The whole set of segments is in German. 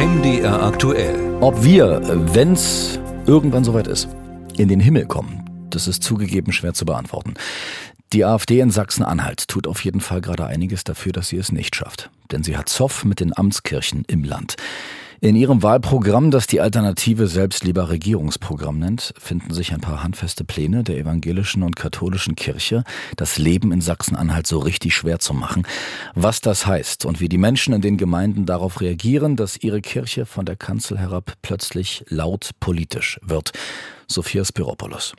MDR aktuell. Ob wir, wenn's irgendwann soweit ist, in den Himmel kommen, das ist zugegeben schwer zu beantworten. Die AfD in Sachsen-Anhalt tut auf jeden Fall gerade einiges dafür, dass sie es nicht schafft. Denn sie hat Zoff mit den Amtskirchen im Land. In ihrem Wahlprogramm, das die Alternative selbst lieber Regierungsprogramm nennt, finden sich ein paar handfeste Pläne der evangelischen und katholischen Kirche, das Leben in Sachsen-Anhalt so richtig schwer zu machen. Was das heißt und wie die Menschen in den Gemeinden darauf reagieren, dass ihre Kirche von der Kanzel herab plötzlich laut politisch wird. Sophia Spiropoulos.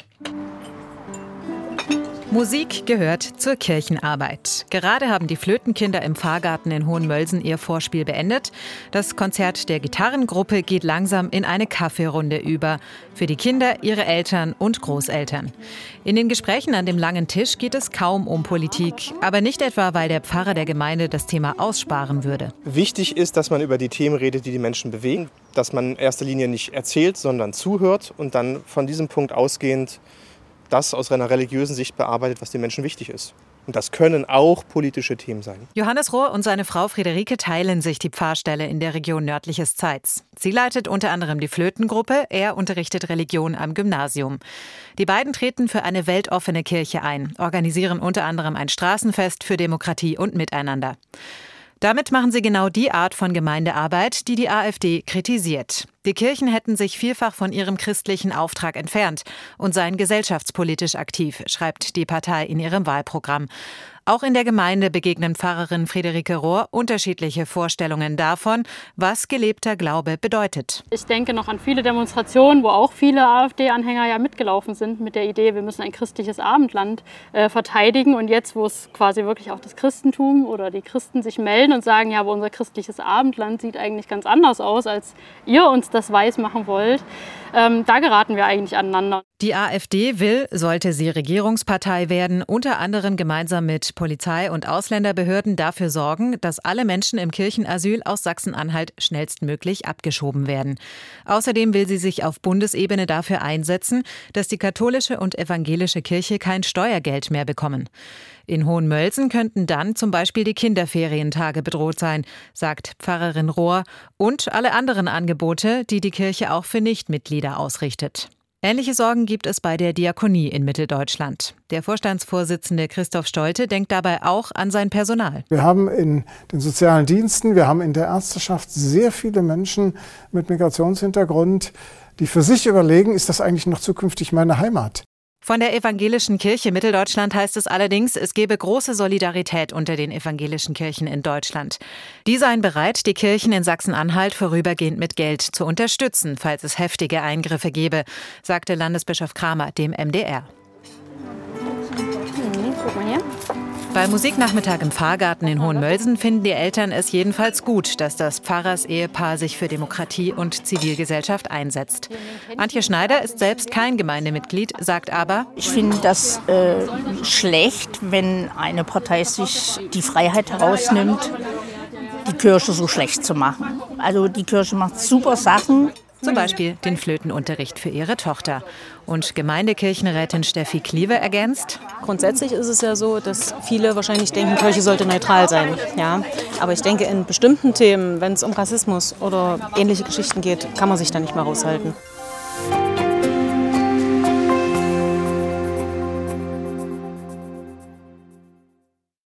Musik gehört zur Kirchenarbeit. Gerade haben die Flötenkinder im Pfarrgarten in Hohenmölsen ihr Vorspiel beendet. Das Konzert der Gitarrengruppe geht langsam in eine Kaffeerunde über. Für die Kinder, ihre Eltern und Großeltern. In den Gesprächen an dem langen Tisch geht es kaum um Politik. Aber nicht etwa, weil der Pfarrer der Gemeinde das Thema aussparen würde. Wichtig ist, dass man über die Themen redet, die die Menschen bewegen. Dass man in erster Linie nicht erzählt, sondern zuhört und dann von diesem Punkt ausgehend das aus einer religiösen Sicht bearbeitet, was den Menschen wichtig ist. Und das können auch politische Themen sein. Johannes Rohr und seine Frau Friederike teilen sich die Pfarrstelle in der Region Nördliches Zeitz. Sie leitet unter anderem die Flötengruppe, er unterrichtet Religion am Gymnasium. Die beiden treten für eine weltoffene Kirche ein, organisieren unter anderem ein Straßenfest für Demokratie und Miteinander. Damit machen sie genau die Art von Gemeindearbeit, die die AfD kritisiert. Die Kirchen hätten sich vielfach von ihrem christlichen Auftrag entfernt und seien gesellschaftspolitisch aktiv, schreibt die Partei in ihrem Wahlprogramm. Auch in der Gemeinde begegnen Pfarrerin Friederike Rohr unterschiedliche Vorstellungen davon, was gelebter Glaube bedeutet. Ich denke noch an viele Demonstrationen, wo auch viele AfD-Anhänger ja mitgelaufen sind mit der Idee, wir müssen ein christliches Abendland verteidigen. Und jetzt, wo es quasi wirklich auch das Christentum oder die Christen sich melden und sagen, ja, aber unser christliches Abendland sieht eigentlich ganz anders aus, als ihr uns das weiß machen wollt, da geraten wir eigentlich aneinander. Die AfD will, sollte sie Regierungspartei werden, unter anderem gemeinsam mit Polizei und Ausländerbehörden dafür sorgen, dass alle Menschen im Kirchenasyl aus Sachsen-Anhalt schnellstmöglich abgeschoben werden. Außerdem will sie sich auf Bundesebene dafür einsetzen, dass die katholische und evangelische Kirche kein Steuergeld mehr bekommen. In Hohenmölsen könnten dann zum Beispiel die Kinderferientage bedroht sein, sagt Pfarrerin Rohr, und alle anderen Angebote, die die Kirche auch für Nichtmitglieder ausrichtet. Ähnliche Sorgen gibt es bei der Diakonie in Mitteldeutschland. Der Vorstandsvorsitzende Christoph Stolte denkt dabei auch an sein Personal. Wir haben in den sozialen Diensten, wir haben in der Ärzteschaft sehr viele Menschen mit Migrationshintergrund, die für sich überlegen, ist das eigentlich noch zukünftig meine Heimat? Von der evangelischen Kirche Mitteldeutschland heißt es allerdings, es gebe große Solidarität unter den evangelischen Kirchen in Deutschland. Die seien bereit, die Kirchen in Sachsen-Anhalt vorübergehend mit Geld zu unterstützen, falls es heftige Eingriffe gebe, sagte Landesbischof Kramer dem MDR. Guck mal hier. Bei Musiknachmittag im Pfarrgarten in Hohenmölsen finden die Eltern es jedenfalls gut, dass das Pfarrersehepaar sich für Demokratie und Zivilgesellschaft einsetzt. Antje Schneider ist selbst kein Gemeindemitglied, sagt aber: Ich finde das schlecht, wenn eine Partei sich die Freiheit herausnimmt, die Kirche so schlecht zu machen. Also die Kirche macht super Sachen. Zum Beispiel den Flötenunterricht für ihre Tochter. Und Gemeindekirchenrätin Steffi Kliewe ergänzt: Grundsätzlich ist es ja so, dass viele wahrscheinlich denken, Kirche sollte neutral sein. Ja? Aber ich denke, in bestimmten Themen, wenn es um Rassismus oder ähnliche Geschichten geht, kann man sich da nicht mehr raushalten.